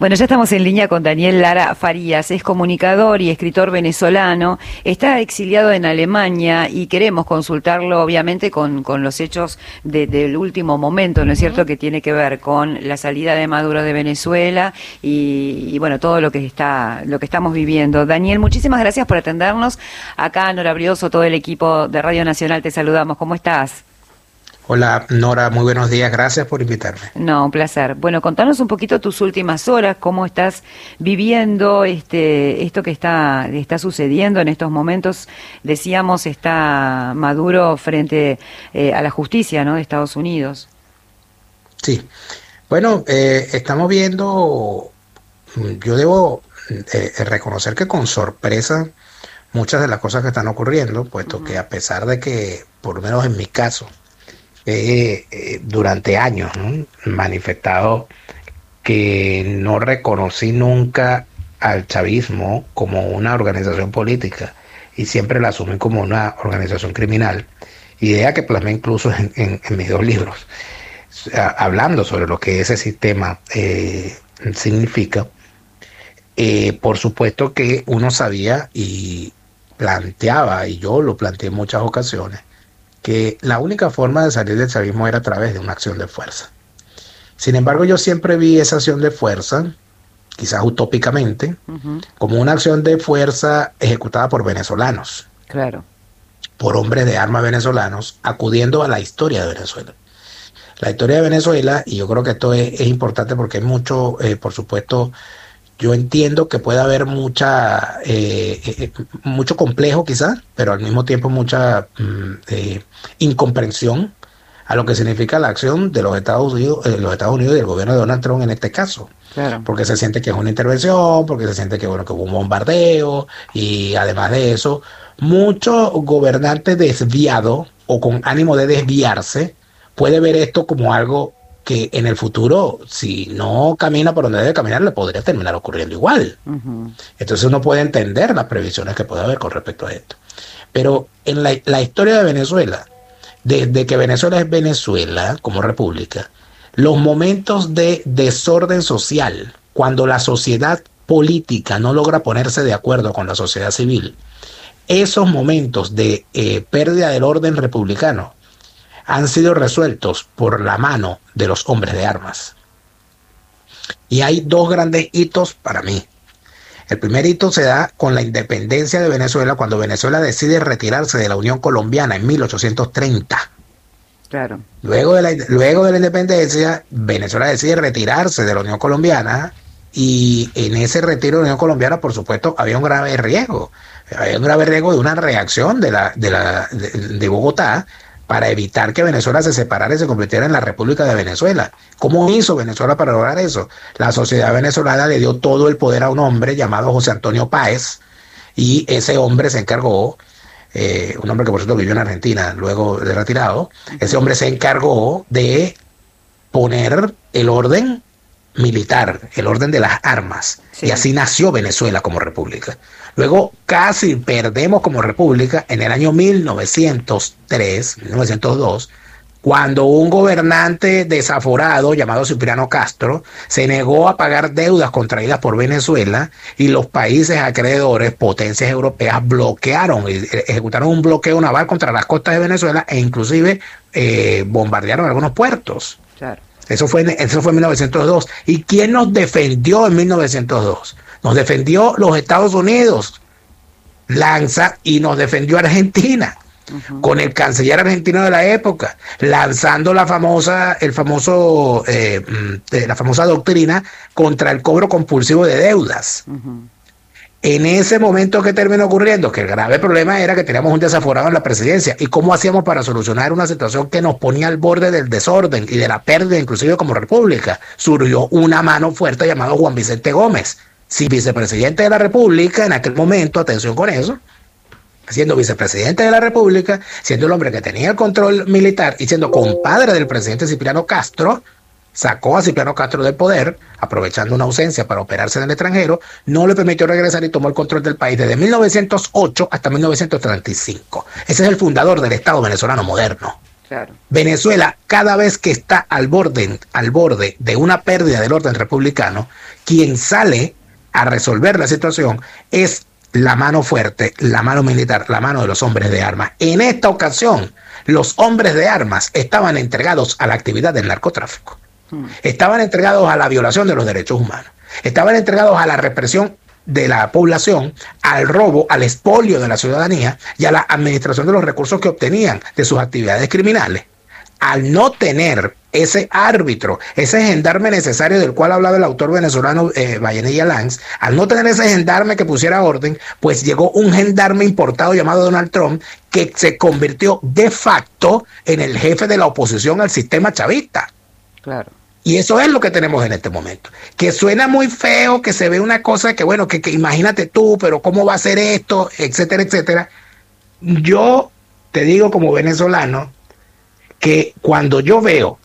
Bueno, ya estamos en línea con Daniel Lara Farías, es comunicador y escritor venezolano, está exiliado en Alemania y queremos consultarlo obviamente con los hechos del último momento, ¿no es cierto?, que tiene que ver con la salida de Maduro de Venezuela y bueno, todo lo que estamos viviendo. Daniel, muchísimas gracias por atendernos. Acá Nora Brioso, todo el equipo de Radio Nacional, te saludamos. ¿Cómo estás? Hola Nora, muy buenos días, gracias por invitarme. No, un placer. Bueno, contanos un poquito tus últimas horas, cómo estás viviendo esto que está sucediendo en estos momentos. Decíamos, está Maduro frente a la justicia, ¿no?, de Estados Unidos. Sí, bueno, estamos viendo, yo debo reconocer que con sorpresa muchas de las cosas que están ocurriendo, puesto que a pesar de que, por lo menos en mi caso, durante años, ¿no?, manifestado que no reconocí nunca al chavismo como una organización política y siempre la asumí como una organización criminal, idea que plasmé incluso en mis dos libros, hablando sobre lo que ese sistema significa. Por supuesto que uno sabía y planteaba, y yo lo planteé en muchas ocasiones, que la única forma de salir del chavismo era a través de una acción de fuerza. Sin embargo, yo siempre vi esa acción de fuerza, quizás utópicamente, como una acción de fuerza ejecutada por venezolanos. Claro. Por hombres de armas venezolanos, acudiendo a la historia de Venezuela. La historia de Venezuela, y yo creo que esto es importante porque hay mucho, por supuesto, yo entiendo que puede haber mucho complejo quizás, pero al mismo tiempo mucha incomprensión a lo que significa la acción de los Estados Unidos y del gobierno de Donald Trump en este caso. Claro. Porque se siente que es una intervención, porque se siente que, bueno, que hubo un bombardeo, y además de eso, muchos gobernantes desviados o con ánimo de desviarse puede ver esto como algo que en el futuro, si no camina por donde debe caminar, le podría terminar ocurriendo igual. Entonces uno puede entender las previsiones que puede haber con respecto a esto. Pero en la historia de Venezuela, desde que Venezuela es Venezuela como república, los momentos de desorden social, cuando la sociedad política no logra ponerse de acuerdo con la sociedad civil, esos momentos de pérdida del orden republicano han sido resueltos por la mano de los hombres de armas. Y hay dos grandes hitos para mí. El primer hito se da con la independencia de Venezuela, cuando Venezuela decide retirarse de la Unión Colombiana en 1830. Claro. Luego de la independencia, Venezuela decide retirarse de la Unión Colombiana, y en ese retiro de la Unión Colombiana, por supuesto, había un grave riesgo. Había un grave riesgo de una reacción de Bogotá, para evitar que Venezuela se separara y se convirtiera en la República de Venezuela. ¿Cómo hizo Venezuela para lograr eso? La sociedad venezolana le dio todo el poder a un hombre llamado José Antonio Páez, y ese hombre se encargó, un hombre que por cierto vivió en Argentina luego de retirado, ese hombre se encargó de poner el orden militar, el orden de las armas, sí. Y así nació Venezuela como república. Luego casi perdemos como república en el año 1902, cuando un gobernante desaforado llamado Cipriano Castro se negó a pagar deudas contraídas por Venezuela, y los países acreedores, potencias europeas, ejecutaron un bloqueo naval contra las costas de Venezuela, e inclusive bombardearon algunos puertos. Claro. Eso fue en 1902. ¿Y quién nos defendió en 1902? Nos defendió los Estados Unidos, Lanza, y nos defendió Argentina, con el canciller argentino de la época, lanzando la famosa doctrina contra el cobro compulsivo de deudas. En ese momento, ¿qué terminó ocurriendo? Que el grave problema era que teníamos un desaforado en la presidencia. ¿Y cómo hacíamos para solucionar una situación que nos ponía al borde del desorden y de la pérdida, inclusive como república? Surgió una mano fuerte llamado Juan Vicente Gómez, sí, vicepresidente de la República en aquel momento, atención con eso, siendo vicepresidente de la República, siendo el hombre que tenía el control militar y siendo compadre del presidente Cipriano Castro. Sacó a Cipriano Castro del poder, aprovechando una ausencia para operarse en el extranjero, no le permitió regresar y tomó el control del país desde 1908 hasta 1935. Ese es el fundador del Estado venezolano moderno. Claro. Venezuela, cada vez que está al borde de una pérdida del orden republicano, quien sale a resolver la situación es la mano fuerte, la mano militar, la mano de los hombres de armas. En esta ocasión, los hombres de armas estaban entregados a la actividad del narcotráfico, estaban entregados a la violación de los derechos humanos, estaban entregados a la represión de la población, al robo, al expolio de la ciudadanía y a la administración de los recursos que obtenían de sus actividades criminales. Al no tener ese árbitro, ese gendarme necesario del cual hablaba el autor venezolano Vallenilla Lanz, al no tener ese gendarme que pusiera orden, pues llegó un gendarme importado llamado Donald Trump, que se convirtió de facto en el jefe de la oposición al sistema chavista. Claro. Y eso es lo que tenemos en este momento. Que suena muy feo, que se ve una cosa que, bueno, que imagínate tú, pero ¿cómo va a ser esto? Etcétera, etcétera. Yo te digo como venezolano que cuando yo veo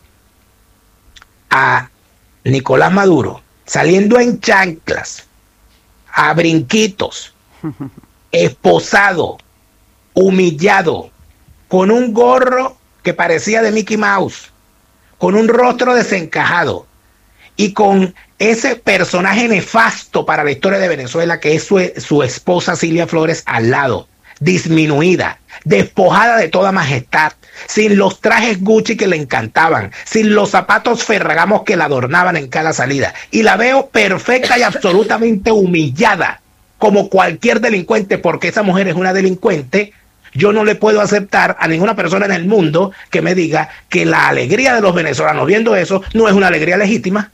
a Nicolás Maduro saliendo en chanclas, a brinquitos, esposado, humillado, con un gorro que parecía de Mickey Mouse, con un rostro desencajado y con ese personaje nefasto para la historia de Venezuela que es su esposa Cilia Flores al lado, disminuida, despojada de toda majestad, sin los trajes Gucci que le encantaban, sin los zapatos Ferragamos que la adornaban en cada salida, y la veo perfecta y absolutamente humillada como cualquier delincuente, porque esa mujer es una delincuente. Yo no le puedo aceptar a ninguna persona en el mundo que me diga que la alegría de los venezolanos viendo eso no es una alegría legítima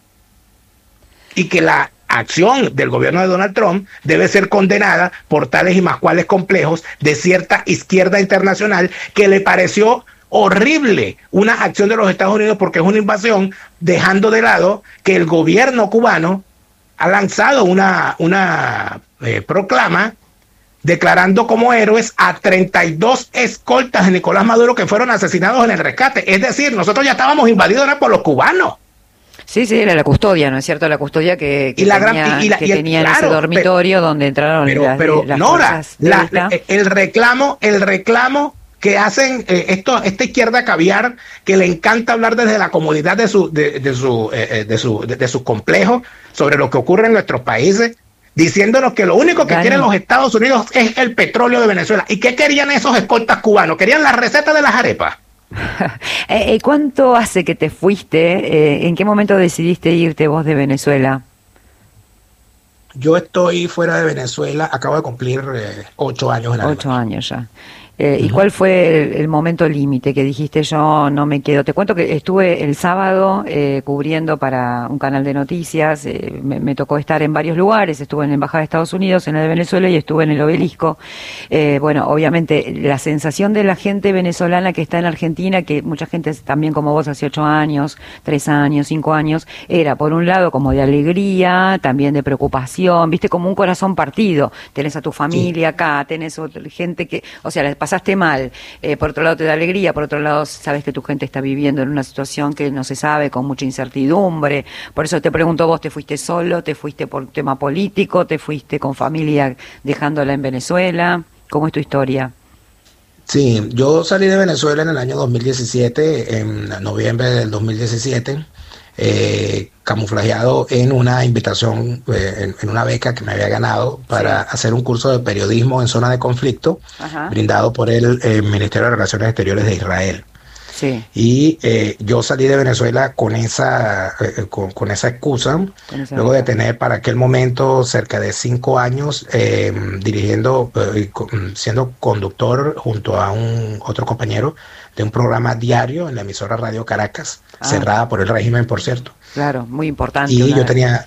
y que la acción del gobierno de Donald Trump debe ser condenada por tales y más cuales complejos de cierta izquierda internacional que le pareció horrible una acción de los Estados Unidos porque es una invasión, dejando de lado que el gobierno cubano ha lanzado una proclama declarando como héroes a 32 escoltas de Nicolás Maduro que fueron asesinados en el rescate. Es decir, nosotros ya estábamos invadidos ahora por los cubanos. Sí, era la custodia, ¿no es cierto? La custodia que tenía en ese dormitorio donde entraron las Nora, fuerzas el reclamo que hacen esta izquierda caviar, que le encanta hablar desde la comodidad de su complejo sobre lo que ocurre en nuestros países, diciéndonos que lo único que quieren los Estados Unidos es el petróleo de Venezuela. ¿Y qué querían esos escoltas cubanos? Querían la receta de las arepas. ¿Cuánto hace que te fuiste? ¿En qué momento decidiste irte vos de Venezuela? Yo estoy fuera de Venezuela, acabo de cumplir 8 años en Alemania. 8 años ya. ¿Y cuál fue el momento límite que dijiste yo no me quedo? Te cuento que estuve el sábado cubriendo para un canal de noticias, me tocó estar en varios lugares, estuve en la Embajada de Estados Unidos, en la de Venezuela y estuve en el Obelisco. Bueno, obviamente la sensación de la gente venezolana que está en Argentina, que mucha gente también como vos hace 8 años, 3 años, 5 años, era por un lado como de alegría, también de preocupación, viste, como un corazón partido. Tenés a tu familia acá, tenés gente que, o sea, pasaste mal, por otro lado te da alegría, por otro lado sabes que tu gente está viviendo en una situación que no se sabe, con mucha incertidumbre. Por eso te pregunto, ¿vos te fuiste solo, te fuiste por tema político, te fuiste con familia dejándola en Venezuela? ¿Cómo es tu historia? Sí, yo salí de Venezuela en el año 2017, en noviembre del 2017, camuflajeado en una invitación, en una beca que me había ganado para hacer un curso de periodismo en zona de conflicto, brindado por el Ministerio de Relaciones Exteriores de Israel. Sí. Y yo salí de Venezuela con esa excusa, luego de tener para aquel momento cerca de 5 años dirigiendo, siendo conductor junto a otro compañero de un programa diario en la emisora Radio Caracas, cerrada por el régimen, por cierto. Claro, muy importante. Y yo tenía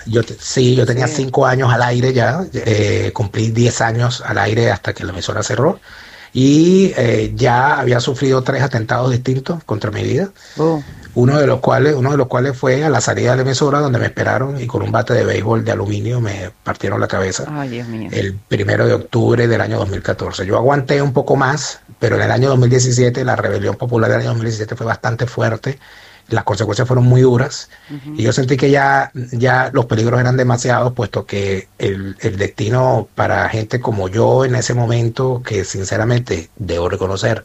5 años al aire ya, cumplí 10 años al aire hasta que la emisora cerró. Y ya había sufrido 3 atentados distintos contra mi vida, uno de los cuales fue a la salida de la emisora, donde me esperaron y con un bate de béisbol de aluminio me partieron la cabeza. Ay, Dios mío. El 1 de octubre del año 2014. Yo aguanté un poco más, pero en el año 2017 la rebelión popular del año 2017 fue bastante fuerte. Las consecuencias fueron muy duras y yo sentí que ya los peligros eran demasiados, puesto que el destino para gente como yo en ese momento, que sinceramente debo reconocer,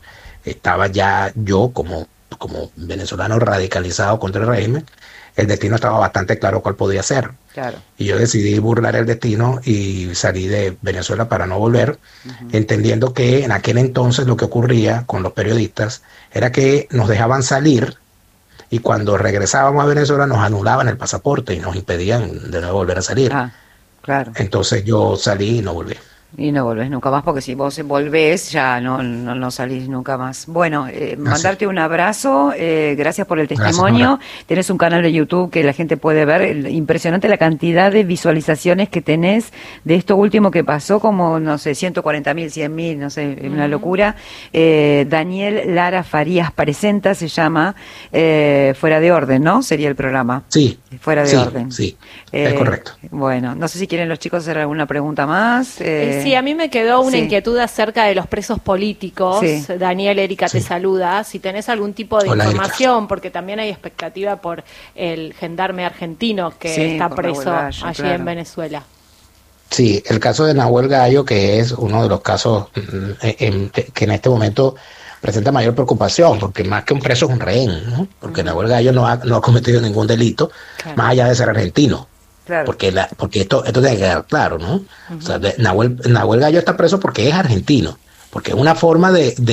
estaba ya yo como venezolano radicalizado contra el régimen, el destino estaba bastante claro cuál podía ser. Claro. Y yo decidí burlar el destino y salí de Venezuela para no volver, entendiendo que en aquel entonces lo que ocurría con los periodistas era que nos dejaban salir y cuando regresábamos a Venezuela nos anulaban el pasaporte y nos impedían de nuevo volver a salir. Ah, claro. Entonces yo salí y no volví. Y no volvés nunca más, porque si vos volvés ya no salís nunca más. Bueno, mandarte un abrazo, gracias por el testimonio. Tenés un canal de YouTube que la gente puede ver, impresionante la cantidad de visualizaciones que tenés de esto último que pasó, como, no sé, 140.000, 100.000, no sé, una locura. Daniel Lara Farías presenta, se llama Fuera de Orden, ¿no? Sería el programa. Sí. Fuera de Orden. Sí, es correcto. Bueno, no sé si quieren los chicos hacer alguna pregunta más. Sí, a mí me quedó una inquietud acerca de los presos políticos. Sí. Daniel, Erika te saluda. Si tenés algún tipo de información, Erika, porque también hay expectativa por el gendarme argentino que está preso allí en Venezuela. Sí, el caso de Nahuel Gallo, que es uno de los casos que en este momento presenta mayor preocupación, porque más que un preso es un rehén, ¿no? Porque Nahuel Gallo no ha cometido ningún delito, más allá de ser argentino. Claro. Porque esto tiene que quedar claro, ¿no? O sea, Nahuel Gallo está preso porque es argentino, porque es una forma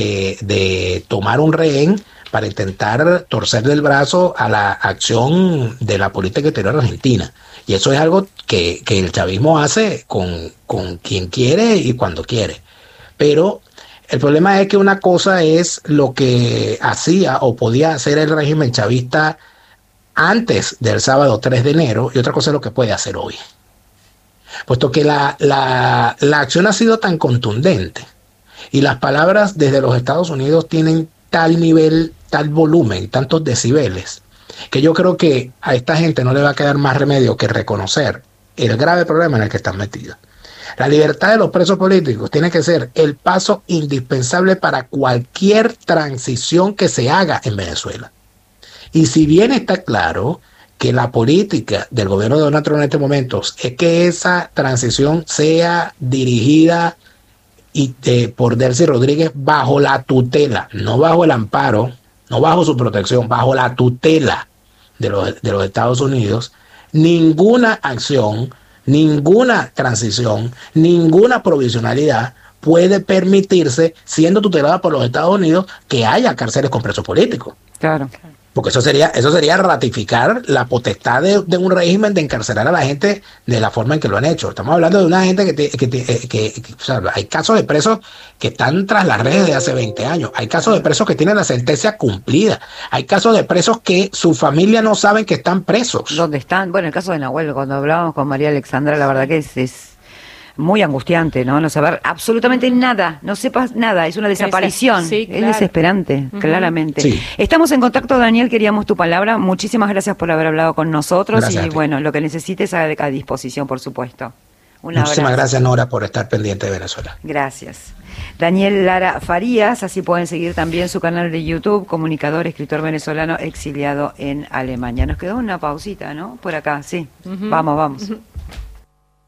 de tomar un rehén para intentar torcerle el brazo a la acción de la política exterior argentina. Y eso es algo que el chavismo hace con quien quiere y cuando quiere. Pero el problema es que una cosa es lo que hacía o podía hacer el régimen chavista antes del sábado 3 de enero y otra cosa es lo que puede hacer hoy. Puesto que la acción ha sido tan contundente y las palabras desde los Estados Unidos tienen tal nivel, tal volumen, tantos decibeles, que yo creo que a esta gente no le va a quedar más remedio que reconocer el grave problema en el que están metidos. La libertad de los presos políticos tiene que ser el paso indispensable para cualquier transición que se haga en Venezuela. Y si bien está claro que la política del gobierno de Donald Trump en estos momentos es que esa transición sea dirigida por Delcy Rodríguez bajo la tutela, no bajo el amparo, no bajo su protección, bajo la tutela de los Estados Unidos, ninguna acción, ninguna transición, ninguna provisionalidad puede permitirse, siendo tutelada por los Estados Unidos, que haya cárceles con presos políticos. Claro. Porque eso sería ratificar la potestad de un régimen de encarcelar a la gente de la forma en que lo han hecho. Estamos hablando de una gente que o sea, hay casos de presos que están tras las redes de hace 20 años. Hay casos de presos que tienen la sentencia cumplida. Hay casos de presos que su familia no saben que están presos. ¿Dónde están? Bueno, el caso de Nahuel, cuando hablábamos con María Alexandra, la verdad que es muy angustiante, ¿no? No saber absolutamente nada, no sepas nada, es una desaparición. Sí, claro. Es desesperante, claramente. Sí. Estamos en contacto, Daniel, queríamos tu palabra. Muchísimas gracias por haber hablado con nosotros. Gracias, y bueno, lo que necesites a disposición, por supuesto. Muchísimas gracias, Nora, por estar pendiente de Venezuela. Gracias. Daniel Lara Farías, así pueden seguir también su canal de YouTube, comunicador, escritor venezolano exiliado en Alemania. Nos quedó una pausita, ¿no? Por acá, sí. Vamos.